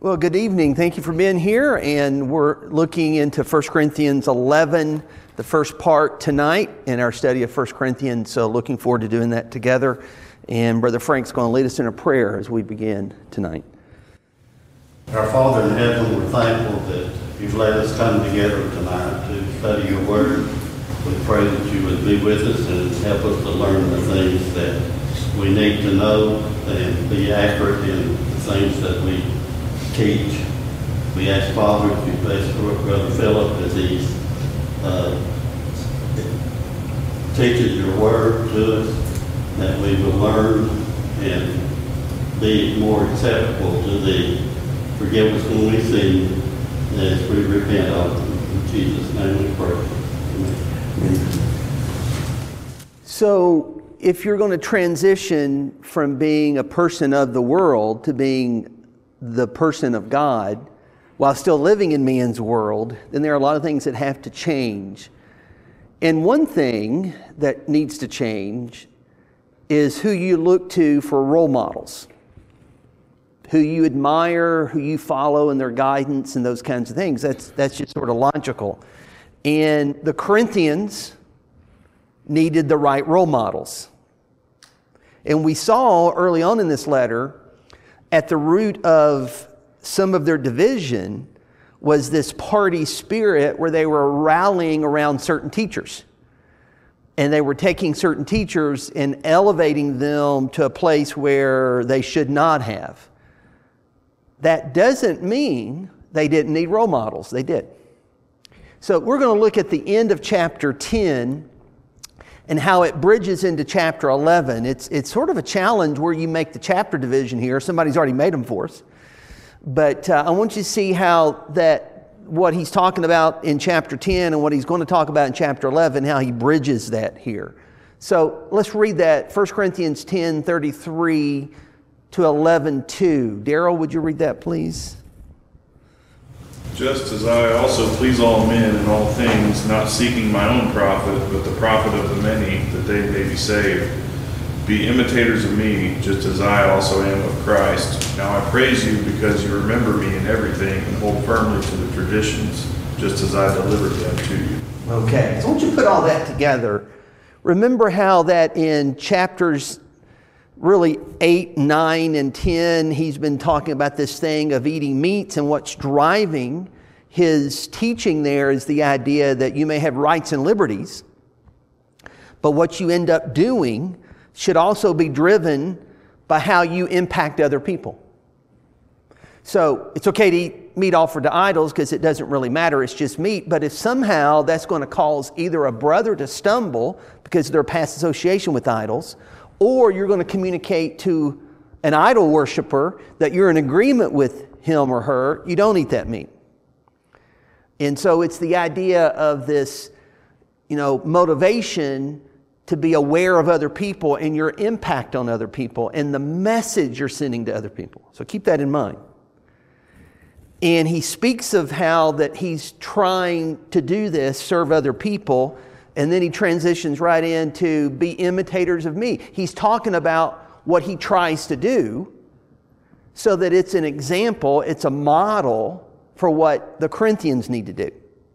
Well, good evening. Thank you for being here. And we're looking into 1 Corinthians 11, the first part tonight in our study of 1 Corinthians. So looking forward to doing that together. And Brother Frank's going to lead us in a prayer as we begin tonight. Our Father in heaven, we're thankful that you've let us come together tonight to study your word. We pray that you would be with us and help us to learn the things that we need to know and be accurate in the things that we teach. We ask, Father, if you bless Brother Philip as he teaches your word to us, that we will learn and be more acceptable to thee. Forgive us when we sin as we repent of them. In Jesus' name we pray. Amen. So, if you're going to transition from being a person of the world to being the person of God, while still living in man's world, then there are a lot of things that have to change. And one thing that needs to change is who you look to for role models, who you admire, who you follow in their guidance and those kinds of things. That's just sort of logical. And the Corinthians needed the right role models. And we saw early on in this letter, at the root of some of their division was this party spirit where they were rallying around certain teachers. And they were taking certain teachers and elevating them to a place where they should not have. That doesn't mean they didn't need role models. They did. So we're going to look at the end of chapter 10 and how it bridges into chapter 11. It's sort of a challenge where you make the chapter division here. Somebody's already made them for us. But I want you to see how what he's talking about in chapter 10 and what he's going to talk about in chapter 11, how he bridges that here. So let's read that, 1 Corinthians 10, 33 to 11:2. Daryl, would you read that, please? Just as I also please all men in all things, not seeking my own profit, but the profit of the many, that they may be saved. Be imitators of me, just as I also am of Christ. Now I praise you because you remember me in everything and hold firmly to the traditions, just as I delivered them to you. Okay, so once you put all that together, remember how that in chapters really 8, 9, and 10, he's been talking about this thing of eating meats, and what's driving his teaching there is the idea that you may have rights and liberties, but what you end up doing should also be driven by how you impact other people. So it's okay to eat meat offered to idols because it doesn't really matter, it's just meat, but if somehow that's going to cause either a brother to stumble because of their past association with idols, or you're going to communicate to an idol worshiper that you're in agreement with him or her, you don't eat that meat. And so it's the idea of this, motivation to be aware of other people and your impact on other people and the message you're sending to other people. So keep that in mind. And he speaks of how that he's trying to do this, serve other people, and then he transitions right into be imitators of me. He's talking about what he tries to do so that it's an example, it's a model for what the Corinthians need to do.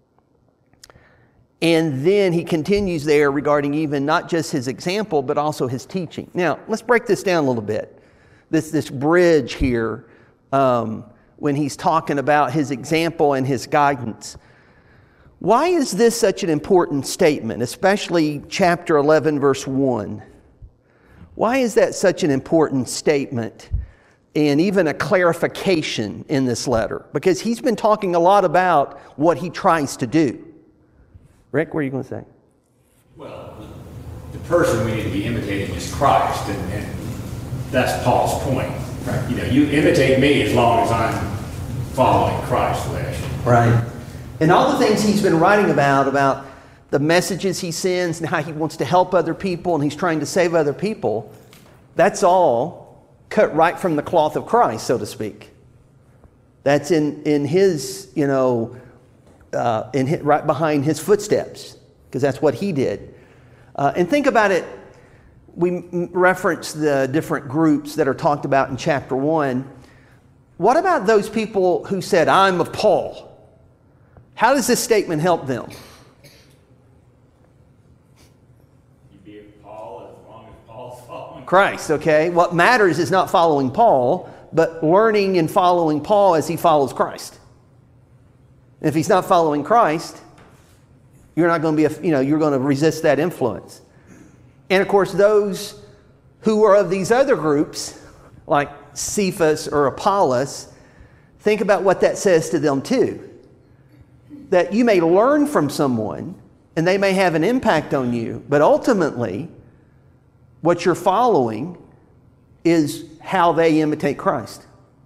And then he continues there regarding even not just his example, but also his teaching. Now, let's break this down a little bit. This bridge here, when he's talking about his example and his guidance. Why is this such an important statement, especially chapter 11, verse 1? Why is that such an important statement and even a clarification in this letter? Because he's been talking a lot about what he tries to do. Rick, what are you going to say? Well, the person we need to be imitating is Christ, and that's Paul's point. Right? You imitate me as long as I'm following Christ's way. Right. And all the things he's been writing about the messages he sends and how he wants to help other people and he's trying to save other people, that's all cut right from the cloth of Christ, so to speak. That's in his, right behind his footsteps, because that's what he did. And think about it, we reference the different groups that are talked about in chapter 1. What about those people who said, I'm of Paul? How does this statement help them? You be of Paul as long as Paul's following Christ, okay? What matters is not following Paul, but learning and following Paul as he follows Christ. If he's not following Christ, you're not going to be, you're going to resist that influence. And of course, those who are of these other groups, like Cephas or Apollos, think about what that says to them too. That you may learn from someone and they may have an impact on you, but ultimately, what you're following is how they imitate Christ.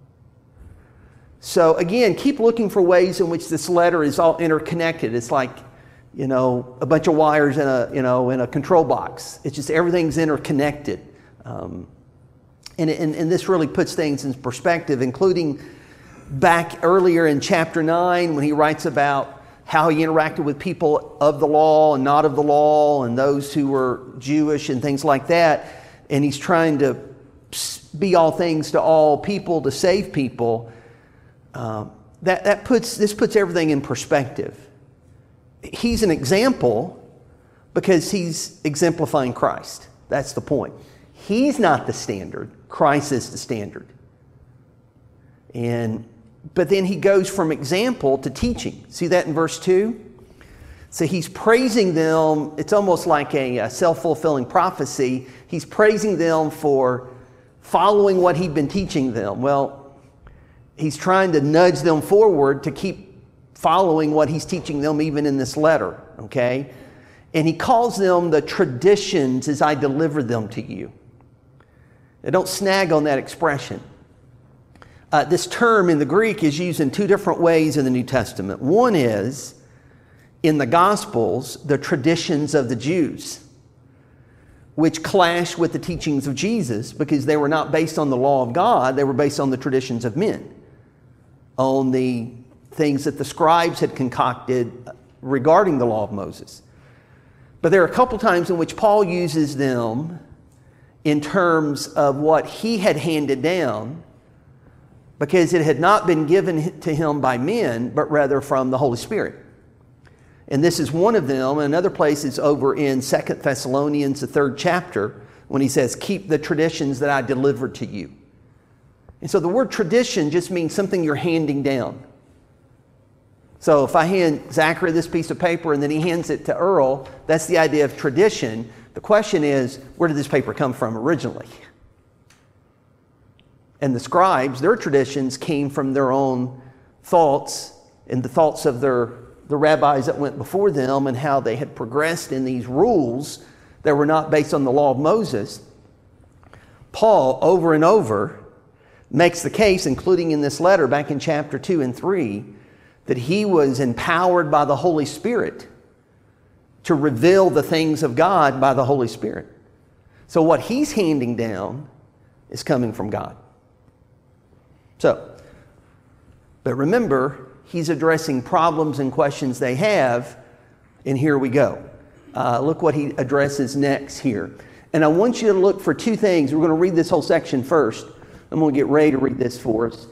So again, keep looking for ways in which this letter is all interconnected. It's like, a bunch of wires in a control box. It's just everything's interconnected. And this really puts things in perspective, including back earlier in chapter 9 when he writes about how he interacted with people of the law and not of the law and those who were Jewish and things like that. And he's trying to be all things to all people to save people. This puts everything in perspective. He's an example because he's exemplifying Christ. That's the point. He's not the standard. Christ is the standard. But then he goes from example to teaching. See that in verse 2? So he's praising them. It's almost like a self-fulfilling prophecy. He's praising them for following what he'd been teaching them. Well, he's trying to nudge them forward to keep following what he's teaching them even in this letter, okay? And he calls them the traditions as I delivered them to you. Now, don't snag on that expression. This term in the Greek is used in two different ways in the New Testament. One is, in the Gospels, the traditions of the Jews, which clash with the teachings of Jesus because they were not based on the law of God, they were based on the traditions of men, on the things that the scribes had concocted regarding the law of Moses. But there are a couple times in which Paul uses them in terms of what he had handed down because it had not been given to him by men, but rather from the Holy Spirit. And this is one of them. Another place is over in 2 Thessalonians, the 3rd chapter, when he says, keep the traditions that I delivered to you. And so the word tradition just means something you're handing down. So if I hand Zachary this piece of paper and then he hands it to Earl, that's the idea of tradition. The question is, where did this paper come from originally? And the scribes, their traditions came from their own thoughts and the thoughts of the rabbis that went before them and how they had progressed in these rules that were not based on the law of Moses. Paul, over and over, makes the case, including in this letter back in chapter 2 and 3, that he was empowered by the Holy Spirit to reveal the things of God by the Holy Spirit. So what he's handing down is coming from God. But remember, he's addressing problems and questions they have, and here we go. Look what he addresses next here. And I want you to look for two things. We're going to read this whole section first. I'm going to get ready to read this for us.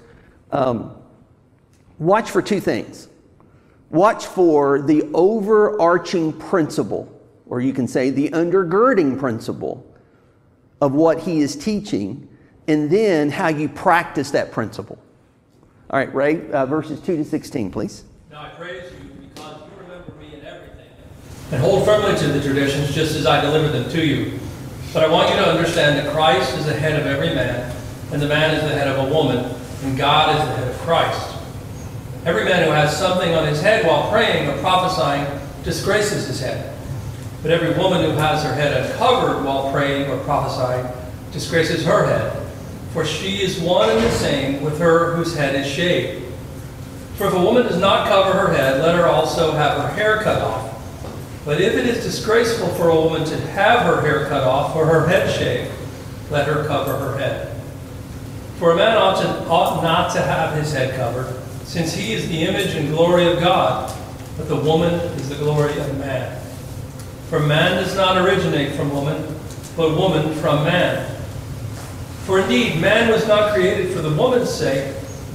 Watch for two things. Watch for the overarching principle, or you can say the undergirding principle of what he is teaching, and then how you practice that principle. All right, Ray, verses 2 to 16, please. Now I praise you because you remember me in everything, and hold firmly to the traditions just as I delivered them to you. But I want you to understand that Christ is the head of every man, and the man is the head of a woman, and God is the head of Christ. Every man who has something on his head while praying or prophesying disgraces his head. But every woman who has her head uncovered while praying or prophesying disgraces her head. For she is one and the same with her whose head is shaved. For if a woman does not cover her head, let her also have her hair cut off. But if it is disgraceful for a woman to have her hair cut off or her head shaved, let her cover her head. For a man ought not to have his head covered, since he is the image and glory of God, but the woman is the glory of man. For man does not originate from woman, but woman from man. For indeed, man was not created for the woman's sake,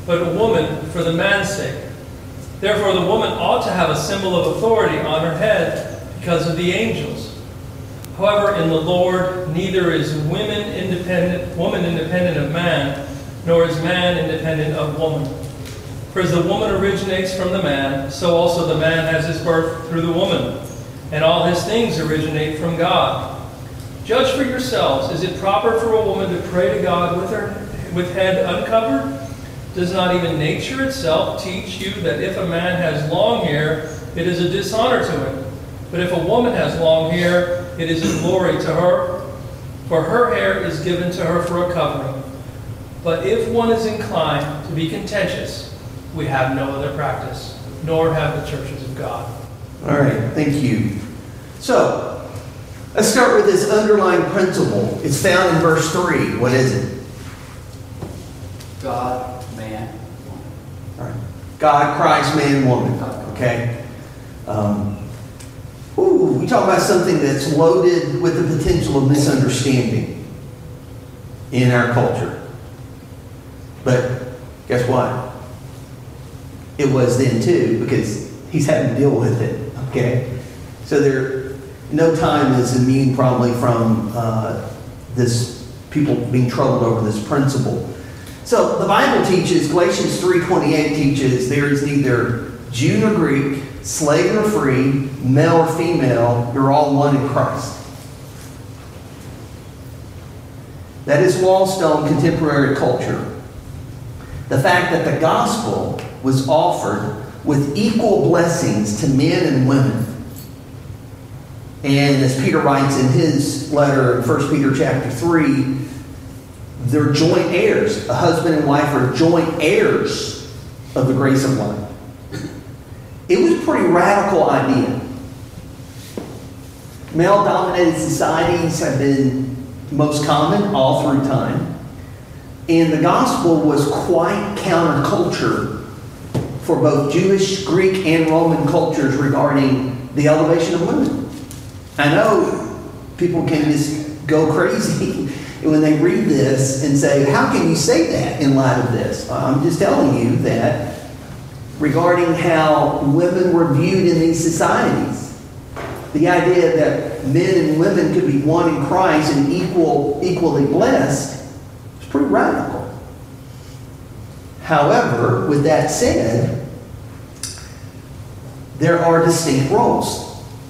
but a woman for the man's sake. Therefore the woman ought to have a symbol of authority on her head because of the angels. However, in the Lord, neither is woman independent of man, nor is man independent of woman. For as the woman originates from the man, so also the man has his birth through the woman, and all his things originate from God. Judge for yourselves, is it proper for a woman to pray to God with head uncovered? Does not even nature itself teach you that if a man has long hair, it is a dishonor to him? But if a woman has long hair, it is a glory to her, for her hair is given to her for a covering. But if one is inclined to be contentious, we have no other practice, nor have the churches of God. All right, thank you. So, let's start with this underlying principle. It's found in verse 3. What is it? God, man, woman. All right. God, Christ, man, woman. Okay? We talk about something that's loaded with the potential of misunderstanding in our culture. But guess what? It was then too, because he's having to deal with it. Okay? So no time is immune probably from this people being troubled over this principle. So the Bible teaches, Galatians 3:28 teaches, there is neither Jew nor Greek, slave nor free, male or female, you're all one in Christ. That is wallstone contemporary culture. The fact that the gospel was offered with equal blessings to men and women. And as Peter writes in his letter in 1 Peter chapter 3, they're joint heirs. A husband and wife are joint heirs of the grace of life. It was a pretty radical idea. Male-dominated societies have been most common all through time. And the gospel was quite counterculture for both Jewish, Greek, and Roman cultures regarding the elevation of women. I know people can just go crazy when they read this and say, how can you say that in light of this? I'm just telling you that regarding how women were viewed in these societies, the idea that men and women could be one in Christ and equally blessed is pretty radical. However, with that said, there are distinct roles.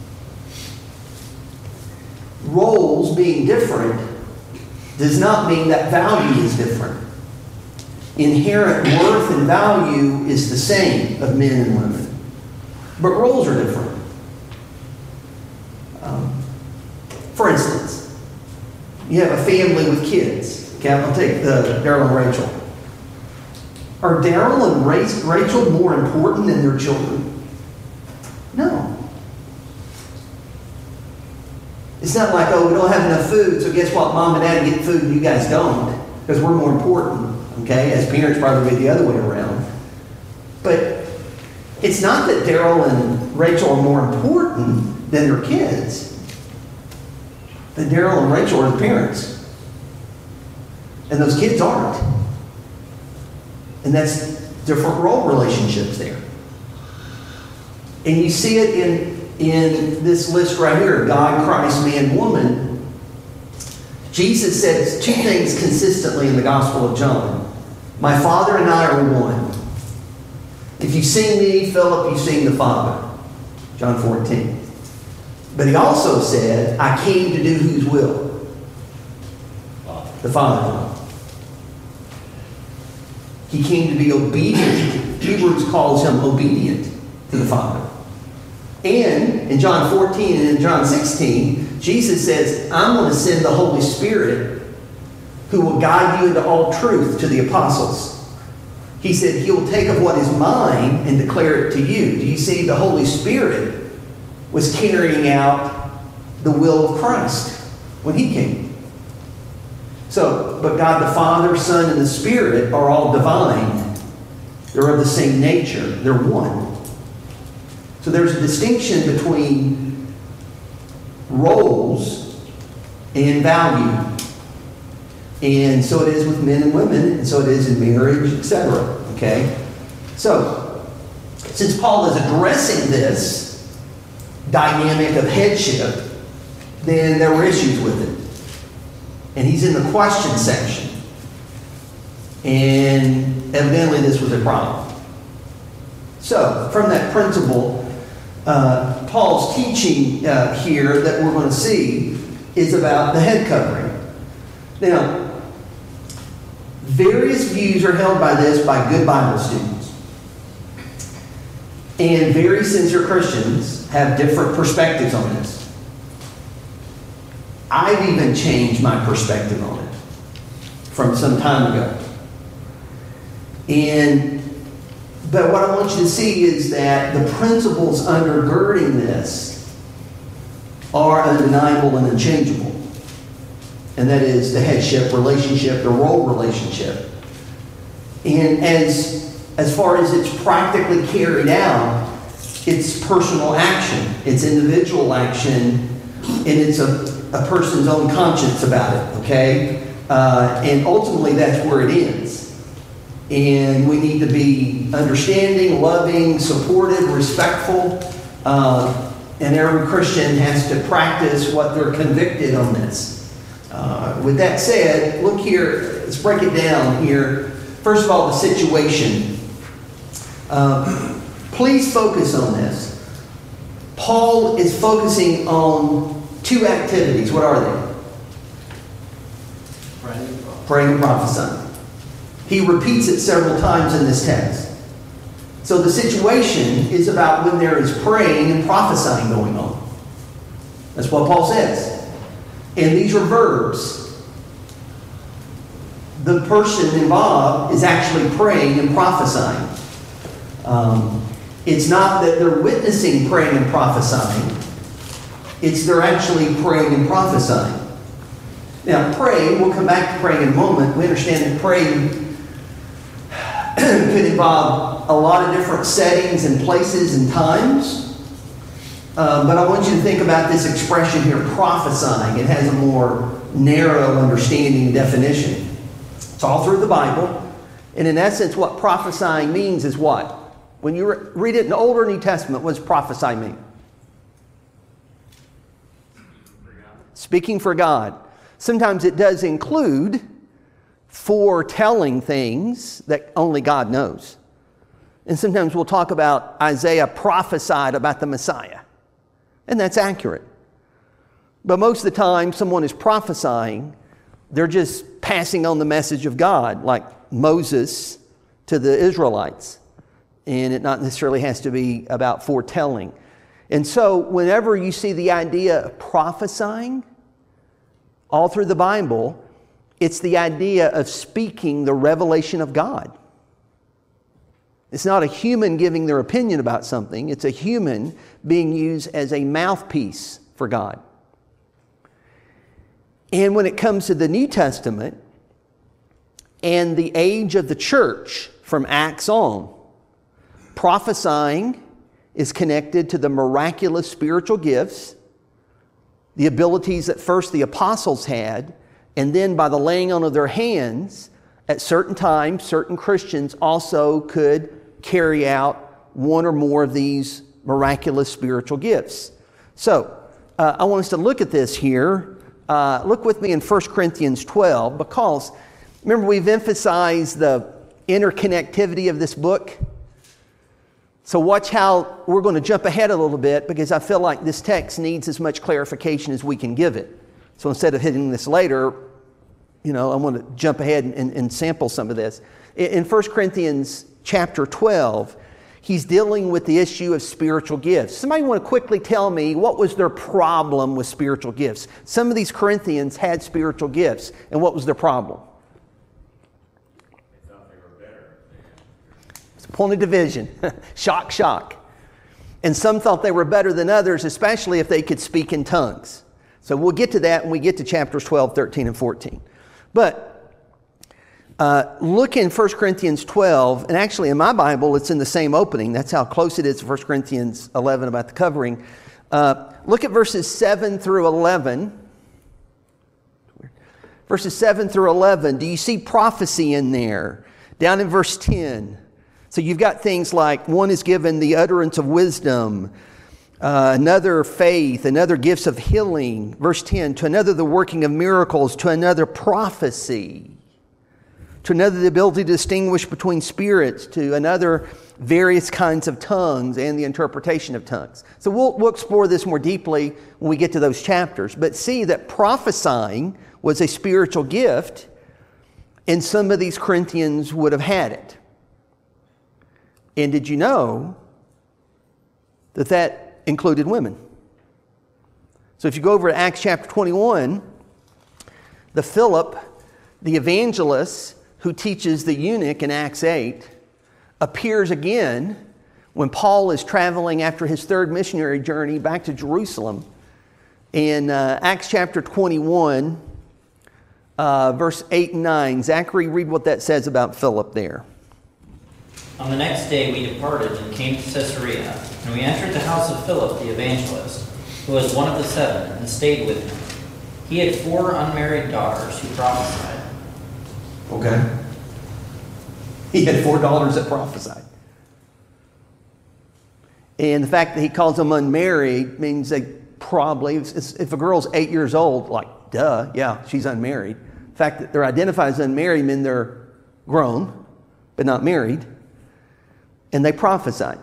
Roles being different does not mean that value is different. Inherent worth and value is the same of men and women, but roles are different. For instance, you have a family with kids. Okay, I'll take Daryl and Rachel. Are Daryl and Rachel more important than their children? No. It's not like, oh, we don't have enough food, so guess what? Mom and Dad get food and you guys don't, because we're more important. Okay? As parents, probably the other way around. But it's not that Daryl and Rachel are more important than their kids. That Daryl and Rachel are the parents. And those kids aren't. And that's different role relationships there. And you see it in this list right here, God, Christ, man, woman. Jesus says two things consistently in the Gospel of John. My Father and I are one. If you've seen me, Philip, you've seen the Father. John 14. But he also said, I came to do whose will? The Father's will. He came to be obedient. Hebrews calls him obedient to the Father. And in John 14 and in John 16, Jesus says, I'm going to send the Holy Spirit who will guide you into all truth to the apostles. He said he will take of what is mine and declare it to you. Do you see the Holy Spirit was carrying out the will of Christ when he came? So, but God the Father, Son, and the Spirit are all divine. They're of the same nature. They're one. So there's a distinction between roles and value. And so it is with men and women, and so it is in marriage, etc. Okay? So, since Paul is addressing this dynamic of headship, then there were issues with it. And he's in the question section. And evidently this was a problem. So, from that principle, Paul's teaching here that we're going to see is about the head covering. Now, various views are held by this by good Bible students. And very sincere Christians have different perspectives on this. I've even changed my perspective on it from some time ago. But what I want you to see is that the principles undergirding this are undeniable and unchangeable. And that is the headship relationship, the role relationship. And as far as it's practically carried out, it's personal action, it's individual action, and it's a person's own conscience about it, okay? And ultimately that's where it ends. And we need to be understanding, loving, supportive, respectful. And every Christian has to practice what they're convicted on this. With that said, look here, let's break it down here. First of all, the situation. Please focus on this. Paul is focusing on two activities. What are they? Praying and prophesying. He repeats it several times in this text. So the situation is about when there is praying and prophesying going on. That's what Paul says. And these are verbs. The person involved is actually praying and prophesying. It's not that they're witnessing praying and prophesying. It's they're actually praying and prophesying. Now, praying, we'll come back to praying in a moment. We understand that praying could involve a lot of different settings and places and times. But I want you to think about this expression here, prophesying. It has a more narrow understanding and definition. It's all through the Bible. And in essence, what prophesying means is what? When you read it in the Old or New Testament, what does prophesy mean? Speaking for God. Sometimes it does include foretelling things that only God knows. And sometimes we'll talk about Isaiah prophesied about the Messiah. And that's accurate. But most of the time, someone is prophesying, they're just passing on the message of God, like Moses to the Israelites. And it not necessarily has to be about foretelling. And so whenever you see the idea of prophesying, all through the Bible, it's the idea of speaking the revelation of God. It's not a human giving their opinion about something. It's a human being used as a mouthpiece for God. And when it comes to the New Testament and the age of the church from Acts on, prophesying is connected to the miraculous spiritual gifts, the abilities that first the apostles had, and then by the laying on of their hands, at certain times, certain Christians also could carry out one or more of these miraculous spiritual gifts. So, I want us to look at this here. Look with me in 1 Corinthians 12, because remember we've emphasized the interconnectivity of this book. So watch how we're going to jump ahead a little bit, because I feel like this text needs as much clarification as we can give it. So instead of hitting this later, I want to jump ahead and sample some of this. In 1 Corinthians chapter 12, he's dealing with the issue of spiritual gifts. Somebody want to quickly tell me what was their problem with spiritual gifts? Some of these Corinthians had spiritual gifts, and what was their problem? They thought they were better. It's a point of division. Shock, shock. And some thought they were better than others, especially if they could speak in tongues. So we'll get to that when we get to chapters 12, 13, and 14. But look in 1 Corinthians 12, and actually in my Bible it's in the same opening. That's how close it is to 1 Corinthians 11 about the covering. Look at verses 7 through 11. Verses 7 through 11, do you see prophecy in there? Down in verse 10. So you've got things like one is given the utterance of wisdom, another faith, another gifts of healing. Verse 10, to another the working of miracles, to another prophecy, to another the ability to distinguish between spirits, to another various kinds of tongues and the interpretation of tongues. So we'll explore this more deeply when we get to those chapters. But see that prophesying was a spiritual gift, and some of these Corinthians would have had it. And did you know that that included women? So if you go over to Acts chapter 21, the Philip, the evangelist who teaches the eunuch in Acts 8, appears again when Paul is traveling after his third missionary journey back to Jerusalem. In Acts chapter 21, verse 8 and 9. Zachary, read what that says about Philip there. On the next day we departed and came to Caesarea, and we entered the house of Philip the evangelist, who was one of the 7, and stayed with him. He had 4 unmarried daughters who prophesied. Okay. He had 4 daughters that prophesied. And the fact that he calls them unmarried means they probably, if a girl's 8 years old, like, duh, yeah, she's unmarried. The fact that they're identified as unmarried means they're grown, but not married. And they prophesied.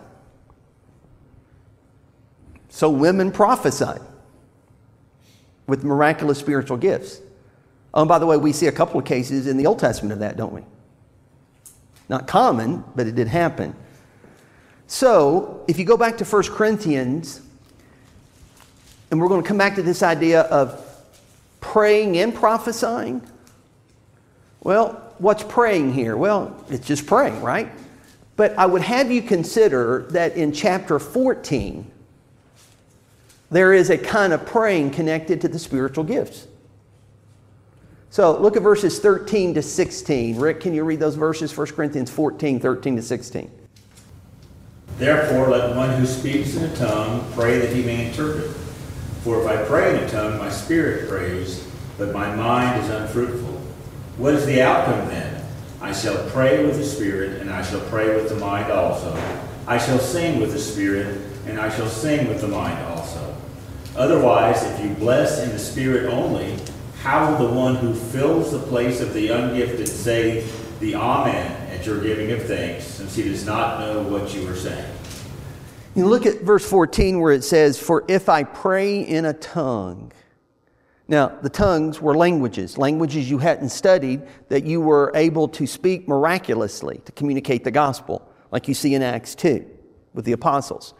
So women prophesied with miraculous spiritual gifts. Oh, and by the way, we see a couple of cases in the Old Testament of that, don't we? Not common, but it did happen. So, if you go back to 1 Corinthians, and we're going to come back to this idea of praying and prophesying. Well, what's praying here? Well, it's just praying, right? But I would have you consider that in chapter 14, there is a kind of praying connected to the spiritual gifts. So look at verses 13 to 16. Rick, can you read those verses? 1 Corinthians 14, 13 to 16. Therefore, let one who speaks in a tongue pray that he may interpret. For if I pray in a tongue, my spirit prays, but my mind is unfruitful. What is the outcome then? I shall pray with the spirit, and I shall pray with the mind also. I shall sing with the spirit, and I shall sing with the mind also. Otherwise, if you bless in the spirit only, how will the one who fills the place of the ungifted say the Amen at your giving of thanks, since he does not know what you are saying? You look at verse 14 where it says, for if I pray in a tongue. Now, the tongues were languages you hadn't studied that you were able to speak miraculously to communicate the gospel, like you see in Acts 2 with the apostles.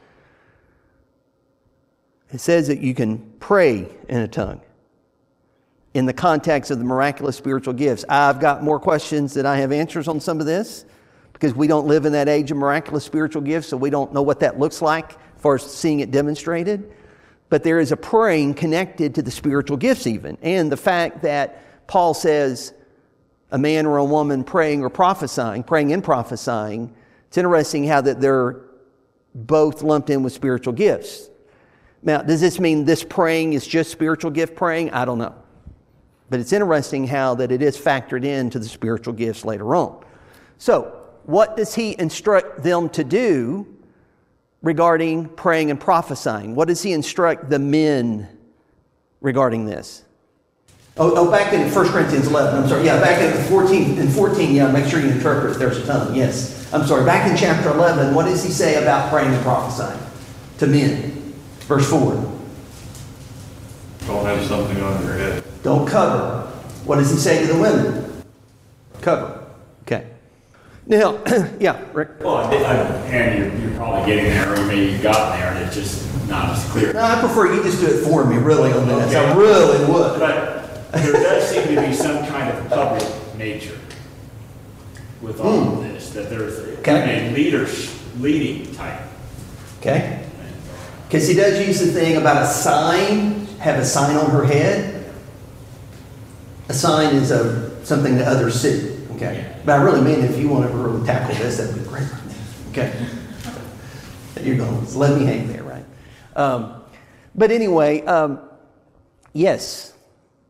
It says that you can pray in a tongue in the context of the miraculous spiritual gifts. I've got more questions than I have answers on some of this because we don't live in that age of miraculous spiritual gifts, so we don't know what that looks like as far as seeing it demonstrated. But there is a praying connected to the spiritual gifts even. And the fact that Paul says a man or a woman praying and prophesying, it's interesting how that they're both lumped in with spiritual gifts. Now, does this mean this praying is just spiritual gift praying? I don't know. But it's interesting how that it is factored into the spiritual gifts later on. So, what does he instruct them to do regarding praying and prophesying? What does he instruct the men regarding this? Back in 1 Corinthians 11, I'm sorry. Yeah, back in 14, yeah, make sure you interpret if there's a tongue. Yes. I'm sorry. Back in chapter 11, what does he say about praying and prophesying to men? Verse 4. Don't have something on your head. Don't cover. What does he say to the women? Cover. Okay. Now, yeah, Rick. Well, and you're probably getting there, or maybe you've gotten there, and it's just not as clear. No, I prefer you just do it for me, really, on this. Okay. I really would. But there does seem to be some kind of public nature with all of this, that there's a leading type. Okay. Because he does use the thing about a sign, have a sign on her head. A sign is something that others see. Okay. Yeah. But I really mean if you want to really tackle this, that'd be great. Okay. You're going to let me hang there, right? But anyway, yes,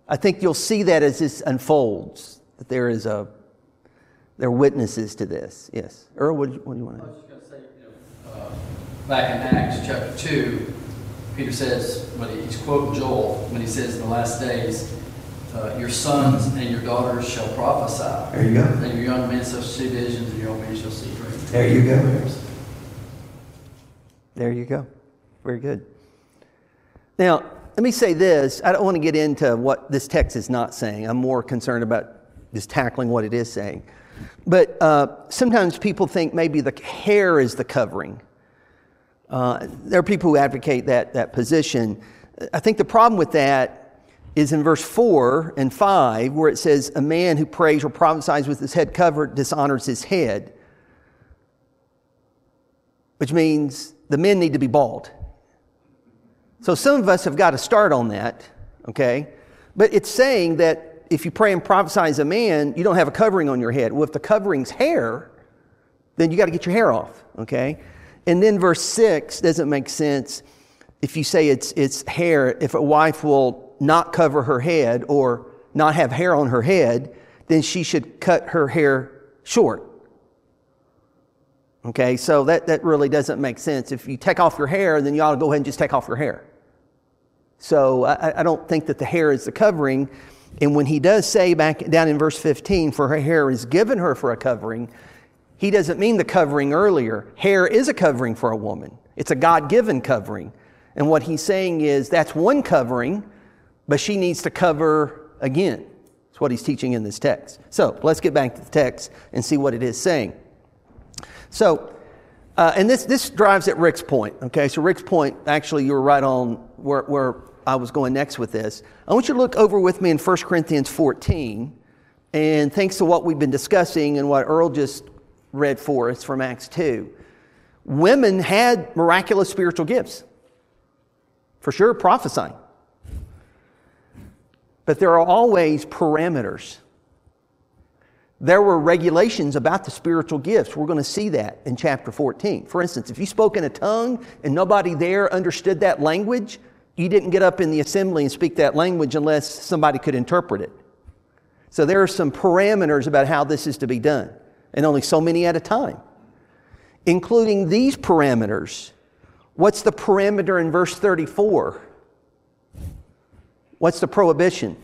I think you'll see that as this unfolds, that there are witnesses to this. Yes. Earl, what do you want to I was just going to say, back in Acts chapter 2, Peter says, when he's quoting Joel, when he says in the last days, your sons and your daughters shall prophesy. There you go. And your young men shall see visions, and your old men shall see dreams. There you go. There you go. Very good. Now, let me say this. I don't want to get into what this text is not saying. I'm more concerned about just tackling what it is saying. But sometimes people think maybe the hair is the covering. There are people who advocate that position. I think the problem with that is in verse 4 and 5, where it says, a man who prays or prophesies with his head covered dishonors his head, which means the men need to be bald. So some of us have got to start on that, okay? But it's saying that if you pray and prophesy as a man, you don't have a covering on your head. Well, if the covering's hair, then you got to get your hair off, okay? And then verse 6 doesn't make sense if you say it's hair. If a wife will not cover her head or not have hair on her head, then she should cut her hair short. Okay, so that really doesn't make sense. If you take off your hair, then you ought to go ahead and just take off your hair. So I don't think that the hair is the covering. And when he does say back down in verse 15, for her hair is given her for a covering, he doesn't mean the covering earlier. Hair is a covering for a woman. It's a God-given covering. And what he's saying is that's one covering, but she needs to cover again. That's what he's teaching in this text. So let's get back to the text and see what it is saying. So, and this drives at Rick's point. Okay, so Rick's point, actually, you were right on where I was going next with this. I want you to look over with me in 1 Corinthians 14. And thanks to what we've been discussing and what Earl just read for us from Acts 2, women had miraculous spiritual gifts. For sure, prophesying. But there are always parameters. There were regulations about the spiritual gifts. We're going to see that in chapter 14. For instance, if you spoke in a tongue and nobody there understood that language, you didn't get up in the assembly and speak that language unless somebody could interpret it. So there are some parameters about how this is to be done, and only so many at a time. Including these parameters. What's the parameter in verse 34? What's the prohibition?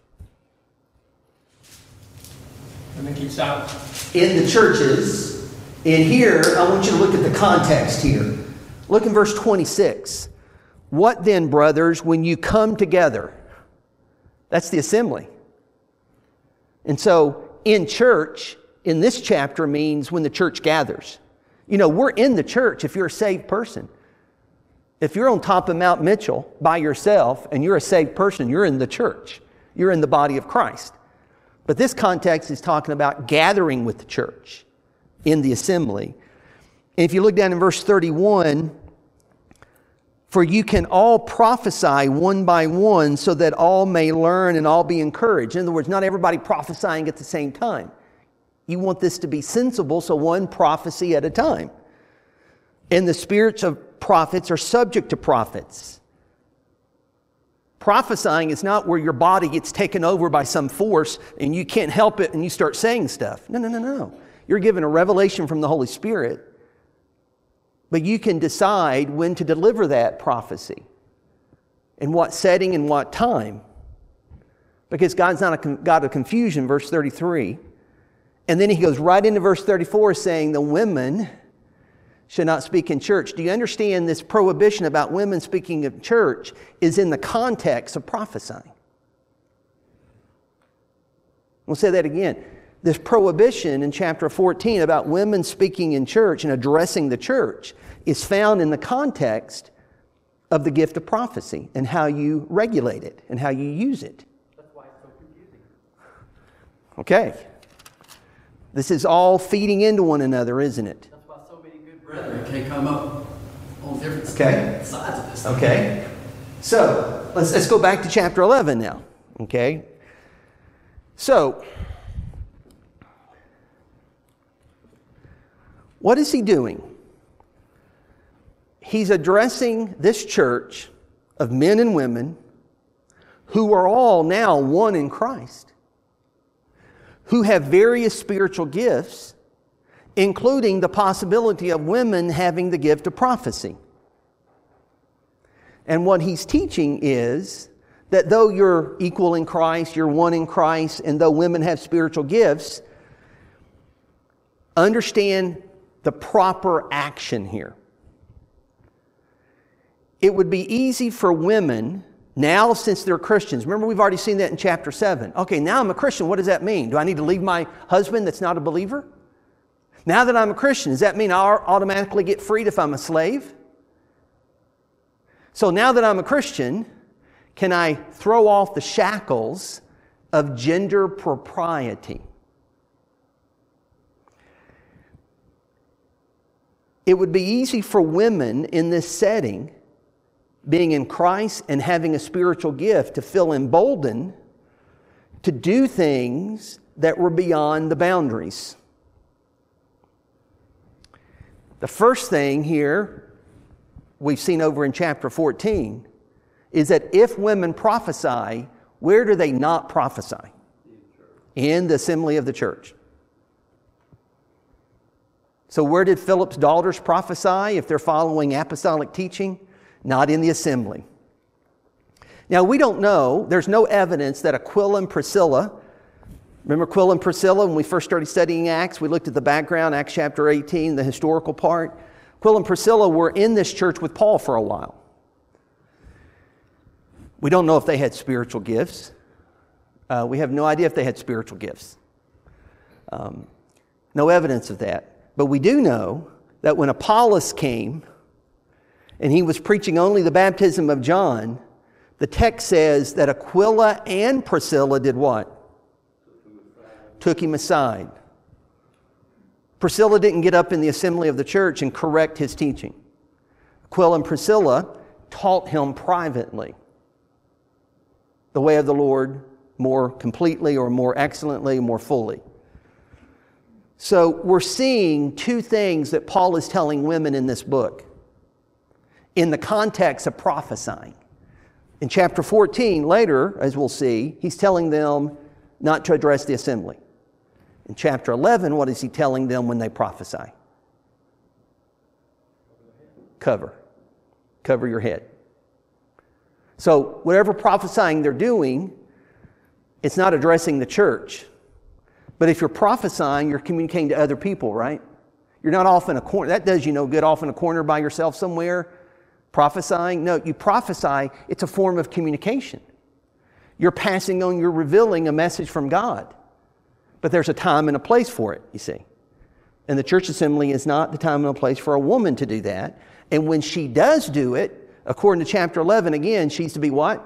And then keep silent. In the churches, and here, I want you to look at the context here. Look in verse 26. What then, brothers, when you come together? That's the assembly. And so, in church, in this chapter means when the church gathers. You know, we're in the church if you're a saved person. If you're on top of Mount Mitchell by yourself and you're a saved person, you're in the church. You're in the body of Christ. But this context is talking about gathering with the church in the assembly. And if you look down in verse 31, for you can all prophesy one by one so that all may learn and all be encouraged. In other words, not everybody prophesying at the same time. You want this to be sensible, so one prophecy at a time. And the spirits of prophets are subject to prophets. Prophesying is not where your body gets taken over by some force and you can't help it and you start saying stuff. No. You're given a revelation from the Holy Spirit, but you can decide when to deliver that prophecy, in what setting and what time. Because God's not a God of confusion, verse 33. And then he goes right into verse 34 saying the women should not speak in church. Do you understand this prohibition about women speaking in church is in the context of prophesying? We'll say that again. This prohibition in chapter 14 about women speaking in church and addressing the church is found in the context of the gift of prophecy and how you regulate it and how you use it. That's why it's so confusing. Okay. This is all feeding into one another, isn't it? That's why so many good brethren can come up on different sides of this. Okay. So, let's go back to chapter 11 now. Okay. So, what is he doing? He's addressing this church of men and women who are all now one in Christ, who have various spiritual gifts, including the possibility of women having the gift of prophecy. And what he's teaching is that though you're equal in Christ, you're one in Christ, and though women have spiritual gifts, understand the proper action here. It would be easy for women, now since they're Christians, remember we've already seen that in chapter 7. Okay, now I'm a Christian, what does that mean? Do I need to leave my husband that's not a believer? Now that I'm a Christian, does that mean I automatically get freed if I'm a slave? So now that I'm a Christian, can I throw off the shackles of gender propriety? It would be easy for women in this setting, being in Christ and having a spiritual gift, to feel emboldened to do things that were beyond the boundaries. The first thing here we've seen over in chapter 14 is that if women prophesy, where do they not prophesy? In the assembly of the church. So where did Philip's daughters prophesy if they're following apostolic teaching? Not in the assembly. Now we don't know, there's no evidence that Aquila and Priscilla, remember Aquila and Priscilla when we first started studying Acts, we looked at the background, Acts chapter 18, the historical part. Aquila and Priscilla were in this church with Paul for a while. We don't know if they had spiritual gifts. We have no idea if they had spiritual gifts. No evidence of that. But we do know that when Apollos came and he was preaching only the baptism of John, the text says that Aquila and Priscilla did what? Took him aside. Priscilla didn't get up in the assembly of the church and correct his teaching. Aquila and Priscilla taught him privately the way of the Lord more completely or more excellently, more fully. So we're seeing two things that Paul is telling women in this book in the context of prophesying. In chapter 14, later, as we'll see, he's telling them not to address the assembly. In chapter 11, what is he telling them when they prophesy? Cover your head. So whatever prophesying they're doing, it's not addressing the church. But if you're prophesying, you're communicating to other people, right? You're not off in a corner. That does you no good, off in a corner by yourself somewhere, prophesying. No, you prophesy, it's a form of communication. You're passing on, you're revealing a message from God. But there's a time and a place for it, you see. And the church assembly is not the time and a place for a woman to do that. And when she does do it, according to chapter 11, again, she's to be what?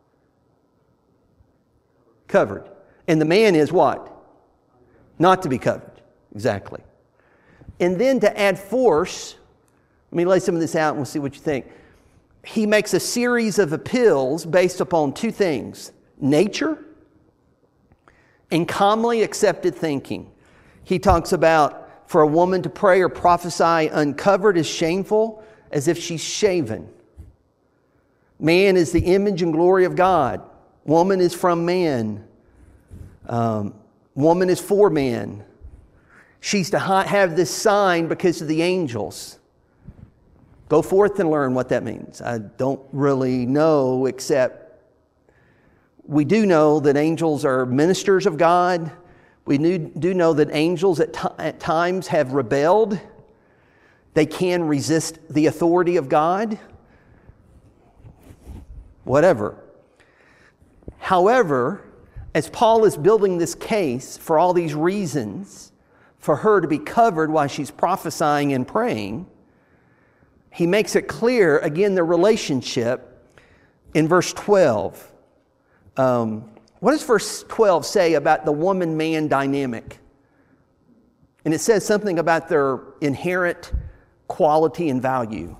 Covered. And the man is what? Not to be covered. Exactly. And then to add force, let me lay some of this out and we'll see what you think. He makes a series of appeals based upon two things: nature and commonly accepted thinking. He talks about for a woman to pray or prophesy uncovered is shameful, as if she's shaven. Man is the image and glory of God. Woman is from man. Woman is for man. She's to have this sign because of the angels. Go forth and learn what that means. I don't really know, except we do know that angels are ministers of God. We do know that angels at times have rebelled. They can resist the authority of God. Whatever. However, as Paul is building this case for all these reasons for her to be covered while she's prophesying and praying, he makes it clear, again, the relationship in verse 12. What does verse 12 say about the woman-man dynamic? And it says something about their inherent quality and value.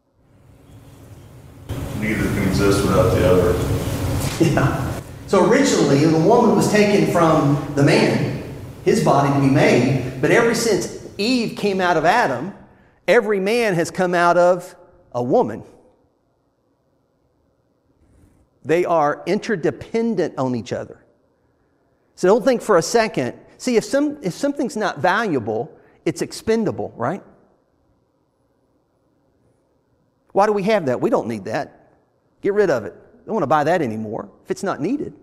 Neither can exist without the other. Yeah. So originally, the woman was taken from the man, his body to be made. But ever since Eve came out of Adam, every man has come out of a woman. They are interdependent on each other. So don't think for a second. See, if something's not valuable, it's expendable, right? Why do we have that? We don't need that. Get rid of it. Don't want to buy that anymore if it's not needed.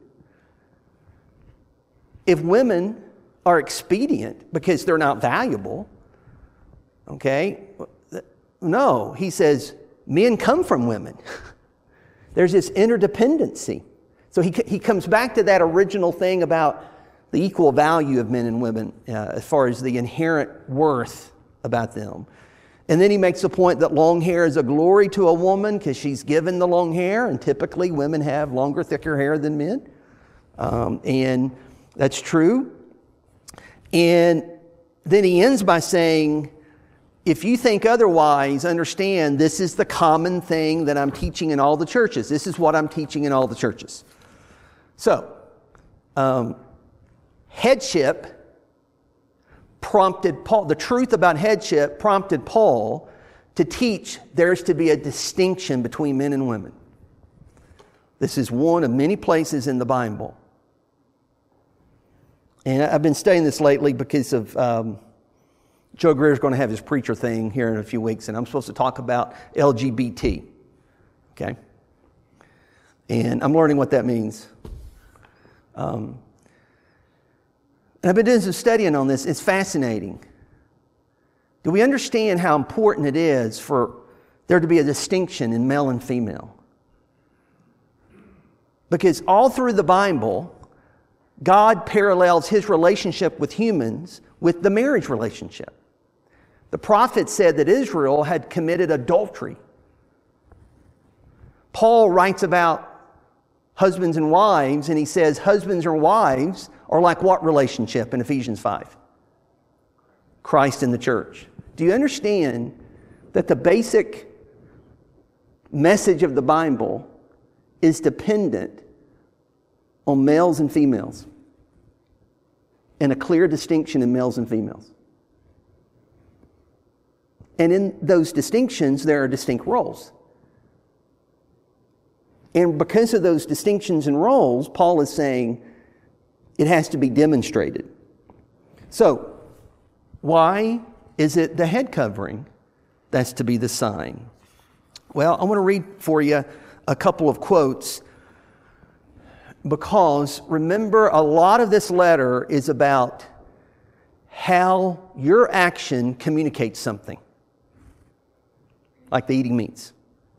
If women are expedient because they're not valuable, okay, no, he says men come from women. There's this interdependency. So he comes back to that original thing about the equal value of men and women as far as the inherent worth about them. And then he makes the point that long hair is a glory to a woman because she's given the long hair, and typically women have longer, thicker hair than men. And that's true. And then he ends by saying, if you think otherwise, understand this is the common thing that I'm teaching in all the churches. This is what I'm teaching in all the churches. So, headship prompted Paul, the truth about headship prompted Paul to teach there's to be a distinction between men and women. This is one of many places in the Bible. And I've been studying this lately because of Joe Greer's going to have his preacher thing here in a few weeks, and I'm supposed to talk about LGBT. Okay? And I'm learning what that means. And I've been doing some studying on this. It's fascinating. Do we understand how important it is for there to be a distinction in male and female? Because all through the Bible, God parallels his relationship with humans with the marriage relationship. The prophet said that Israel had committed adultery. Paul writes about husbands and wives, and he says husbands and wives are like what relationship in Ephesians 5? Christ and the church. Do you understand that the basic message of the Bible is dependent on males and females, and a clear distinction in males and females? And in those distinctions, there are distinct roles. And because of those distinctions and roles, Paul is saying it has to be demonstrated. So, why is it the head covering that's to be the sign? Well, I want to read for you a couple of quotes, because remember, a lot of this letter is about how your action communicates something, like the eating meats.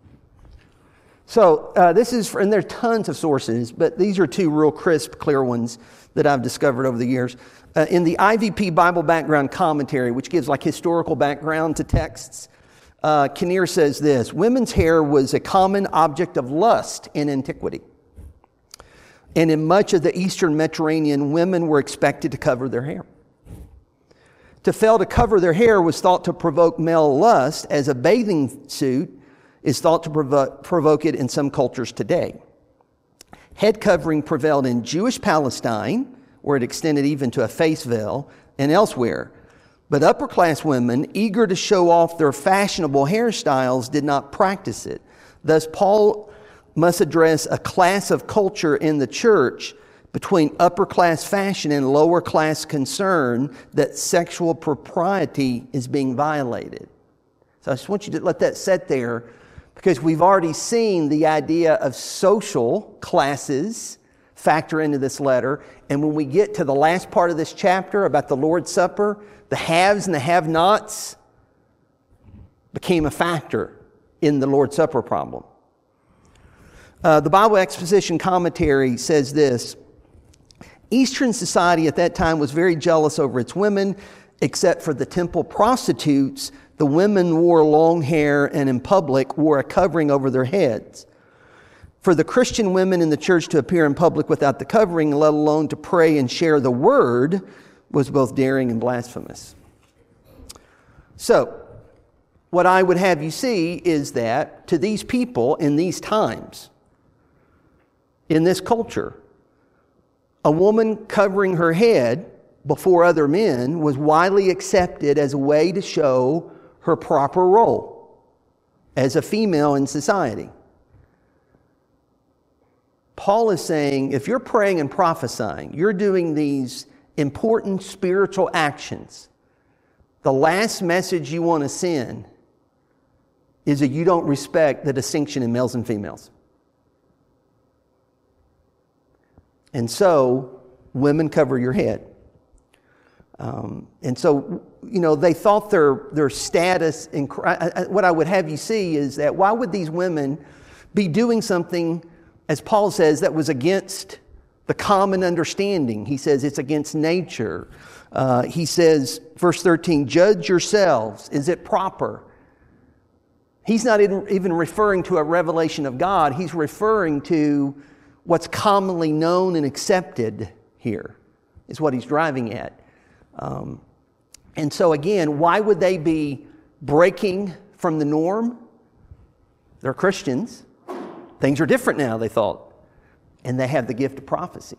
So this is, and there are tons of sources, but these are two real crisp, clear ones that I've discovered over the years. In the IVP Bible Background Commentary, which gives like historical background to texts, Kinnear says this: women's hair was a common object of lust in antiquity. And in much of the Eastern Mediterranean, women were expected to cover their hair. To fail to cover their hair was thought to provoke male lust, as a bathing suit is thought to provoke it in some cultures today. Head covering prevailed in Jewish Palestine, where it extended even to a face veil, and elsewhere. But upper-class women, eager to show off their fashionable hairstyles, did not practice it. Thus, Paul must address a class of culture in the church between upper-class fashion and lower-class concern that sexual propriety is being violated. So I just want you to let that sit there, because we've already seen the idea of social classes factor into this letter. And when we get to the last part of this chapter about the Lord's Supper, the haves and the have-nots became a factor in the Lord's Supper problem. The Bible Exposition Commentary says this: Eastern society at that time was very jealous over its women. Except for the temple prostitutes, the women wore long hair and in public wore a covering over their heads. For the Christian women in the church to appear in public without the covering, let alone to pray and share the word, was both daring and blasphemous. So, what I would have you see is that to these people in these times, in this culture, a woman covering her head before other men was widely accepted as a way to show her proper role as a female in society. Paul is saying, if you're praying and prophesying, you're doing these important spiritual actions, the last message you want to send is that you don't respect the distinction in males and females. And so, women cover your head. And so, they thought their status in Christ, what I would have you see is that why would these women be doing something, as Paul says, that was against the common understanding? He says it's against nature. He says, verse 13, judge yourselves. Is it proper? He's not even referring to a revelation of God. He's referring to what's commonly known and accepted here, is what he's driving at. And so again, why would they be breaking from the norm? They're Christians. Things are different now, they thought. And they have the gift of prophecy.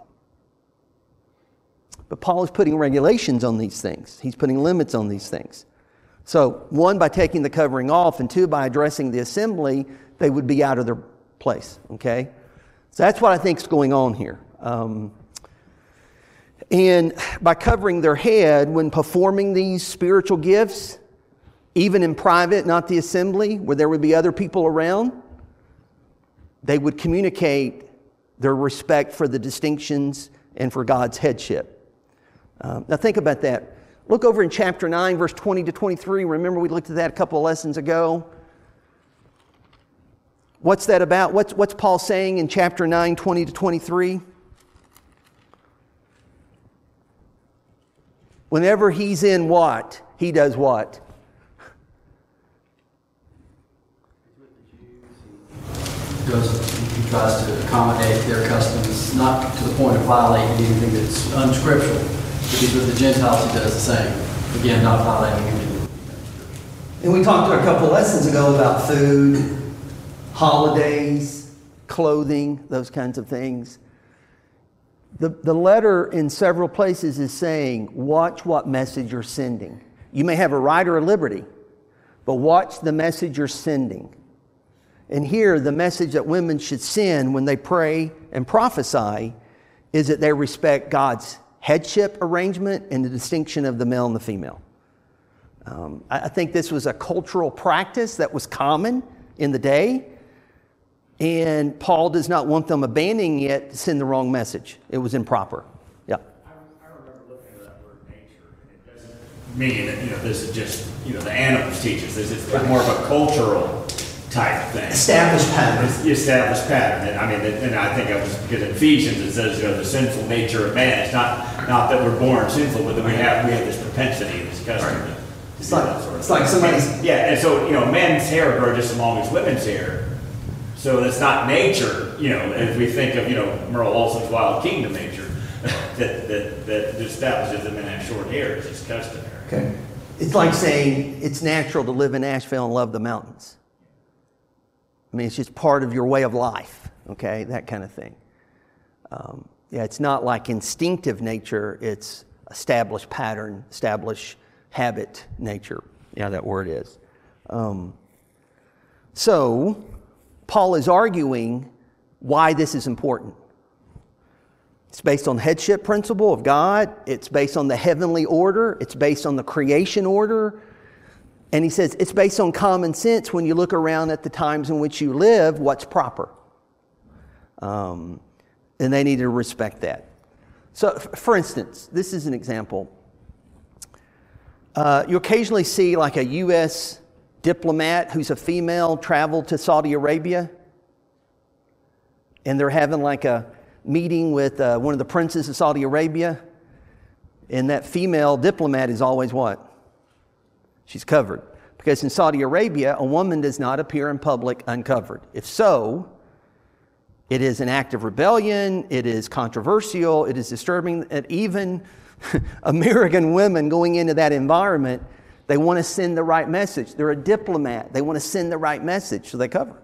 But Paul is putting regulations on these things. He's putting limits on these things. So, one, by taking the covering off, and two, by addressing the assembly, they would be out of their place, okay? So that's what I think is going on here. And by covering their head when performing these spiritual gifts, even in private, not the assembly, where there would be other people around, they would communicate their respect for the distinctions and for God's headship. Now think about that. Look over in chapter 9, verse 20 to 23. Remember we looked at that a couple of lessons ago. What's that about? What's Paul saying in chapter 9, 20 to 23? Whenever he's in what? He does what? He tries to accommodate their customs, not to the point of violating anything that's unscriptural. But he's with the Gentiles, he does the same. Again, not violating anything. And we talked a couple lessons ago about food, holidays, clothing, those kinds of things. The letter in several places is saying, watch what message you're sending. You may have a right or a liberty, but watch the message you're sending. And here, the message that women should send when they pray and prophesy is that they respect God's headship arrangement and the distinction of the male and the female. I think this was a cultural practice that was common in the day. And Paul does not want them abandoning it to send the wrong message. It was improper. Yeah. I remember looking at that word nature, and it doesn't mean that, this is just, the animals teach us. This is more of a cultural type thing. Established pattern. It's the established pattern. And I think it was because in Ephesians it says, the sinful nature of man. It's not that we're born sinful, but that we have this propensity, this custom to do that sort of thing. Somebody's... Yeah, and so, men's hair grow just as long as women's hair. So that's not nature, if we think of, Merle Olson's Wild Kingdom nature, that establishes that men have short hair. It's just customary. Okay. It's like saying it's natural to live in Asheville and love the mountains. It's just part of your way of life, okay, that kind of thing. It's not like instinctive nature, it's established pattern, established habit nature. Yeah, that word is. So, Paul is arguing why this is important. It's based on the headship principle of God. It's based on the heavenly order. It's based on the creation order. And he says it's based on common sense when you look around at the times in which you live, what's proper. And they need to respect that. So, for instance, this is an example. You occasionally see like a U.S. diplomat who's a female travel to Saudi Arabia, and they're having like a meeting with one of the princes of Saudi Arabia, and that female diplomat is always what? She's covered. Because in Saudi Arabia, a woman does not appear in public uncovered. If so, it is an act of rebellion, it is controversial, it is disturbing, and even American women going into that environment, they want to send the right message. They're a diplomat. They want to send the right message, so they cover.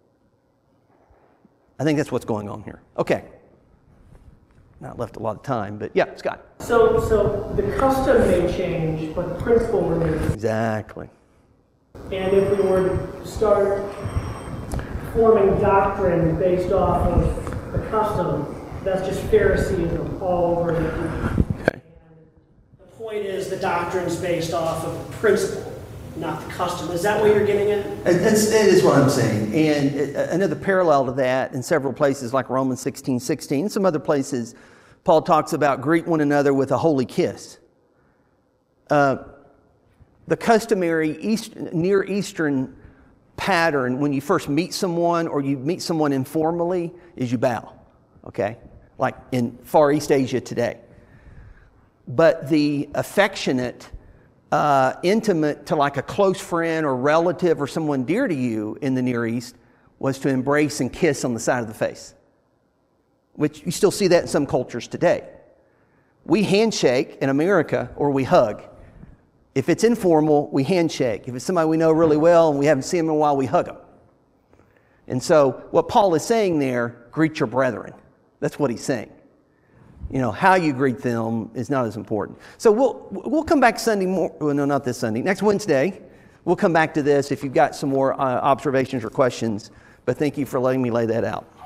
I think that's what's going on here. Okay. Not left a lot of time, but yeah, Scott. So the custom may change, but the principle remains. Exactly. And if we were to start forming doctrine based off of the custom, that's just Phariseeism all over again. Okay. The point is the doctrine's based off of principle, not the custom. Is that what you're getting at? That is what I'm saying. And another parallel to that in several places like Romans 16:16, some other places, Paul talks about greet one another with a holy kiss. The customary Near Eastern pattern when you first meet someone or you meet someone informally is you bow, okay? Like in Far East Asia today. But the affectionate, intimate to like a close friend or relative or someone dear to you in the Near East was to embrace and kiss on the side of the face, which you still see that in some cultures today. We handshake in America or we hug. If it's informal, we handshake. If it's somebody we know really well and we haven't seen them in a while, we hug them. And so what Paul is saying there, greet your brethren. That's what he's saying. You know, how you greet them is not as important. So we'll come back Sunday well, no, not this Sunday. Next Wednesday, we'll come back to this if you've got some more observations or questions. But thank you for letting me lay that out.